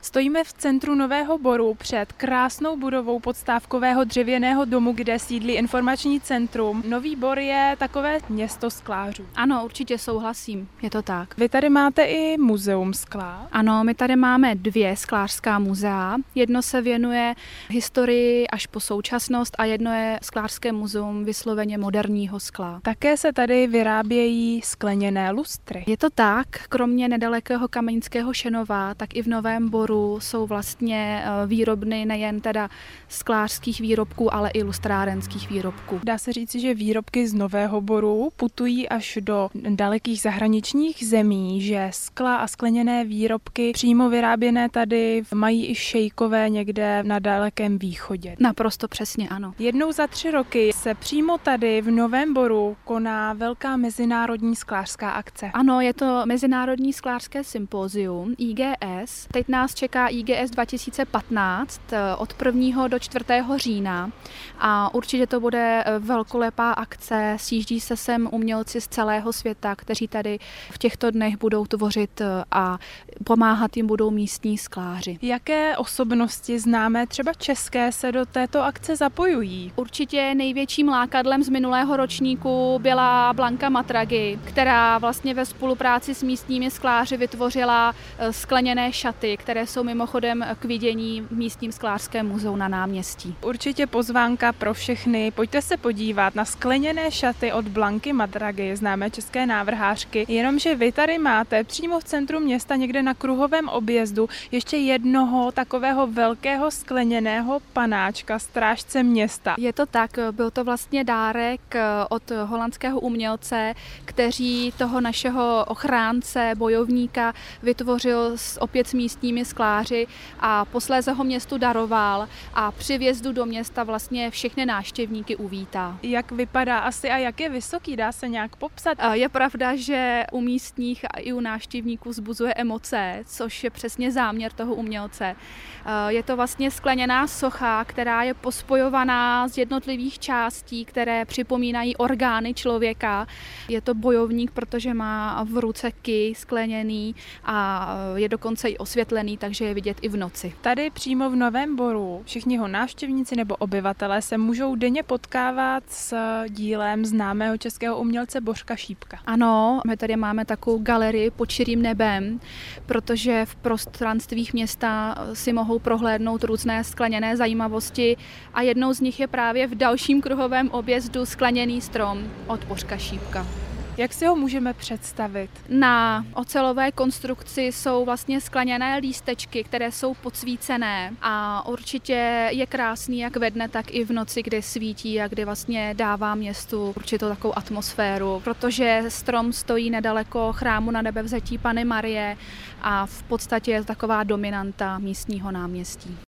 Stojíme v centru Nového Boru před krásnou budovou podstávkového dřevěného domu, kde sídlí informační centrum. Nový Bor je takové město sklářů. Ano, určitě souhlasím, je to tak. Vy tady máte i muzeum skla. Ano, my tady máme 2 sklářská muzea. Jedno se věnuje historii až po současnost a jedno je sklářské muzeum vysloveně moderního skla. Také se tady vyrábějí skleněné lustry. Je to tak, kromě nedalekého Kamenického Šenova, tak i v Novém Boru jsou vlastně výrobny nejen teda sklářských výrobků, ale i lustrárenských výrobků. Dá se říci, že výrobky z Nového Boru putují až do dalekých zahraničních zemí, že skla a skleněné výrobky přímo vyráběné tady mají i šejkové někde na dalekém východě. Naprosto přesně, ano. Jednou za 3 roky se přímo tady v Novém Boru koná velká mezinárodní sklářská akce. Ano, je to Mezinárodní sklářské sympózium IGS. Teď nás čeká IGS 2015 od 1. do 4. října a určitě to bude velkolepá akce. Sjíždí se sem umělci z celého světa, kteří tady v těchto dnech budou tvořit a pomáhat jim budou místní skláři. Jaké osobnosti známé, třeba české, se do této akce zapojují? Určitě největším lákadlem z minulého ročníku byla Blanka Matragi, která vlastně ve spolupráci s místními skláři vytvořila skleněné šaty, které jsou mimochodem k vidění v místním sklářském muzeu na náměstí. Určitě pozvánka pro všechny. Pojďte se podívat na skleněné šaty od Blanky Matragi, známé české návrhářky. Jenomže vy tady máte přímo v centru města někde na kruhovém objezdu ještě jednoho takového velkého skleněného panáčka, strážce města. Je to tak, byl to vlastně dárek od holandského umělce, který toho našeho ochránce, bojovníka vytvořil opět s místními skláři a posléze ho městu daroval a při vjezdu do města vlastně všechny návštěvníky uvítá. Jak vypadá asi a jak je vysoký, dá se nějak popsat? Je pravda, že u místních a i u návštěvníků vzbuzuje emoce, což je přesně záměr toho umělce. Je to vlastně skleněná socha, která je pospojovaná z jednotlivých částí, které připomínají orgány člověka. Je to bojovník, protože má v ruce kij skleněný a je dokonce i osvětlený, takže je vidět i v noci. Tady přímo v Novém Boru všichni jeho návštěvníci nebo obyvatelé se můžou denně potkávat s dílem známého českého umělce Bořka Šípka. Ano, my tady máme takovou galerii pod širým nebem, protože v prostranstvích města si mohou prohlédnout různé skleněné zajímavosti a jednou z nich je právě v dalším kruhovém objezdu skleněný strom od Bořka Šípka. Jak si ho můžeme představit? Na ocelové konstrukci jsou vlastně skleněné lístečky, které jsou podsvícené a určitě je krásný jak ve dne, tak i v noci, kdy svítí a kdy vlastně dává městu určitou takovou atmosféru, protože strom stojí nedaleko chrámu na Nebevzetí Panny Marie a v podstatě je taková dominanta místního náměstí.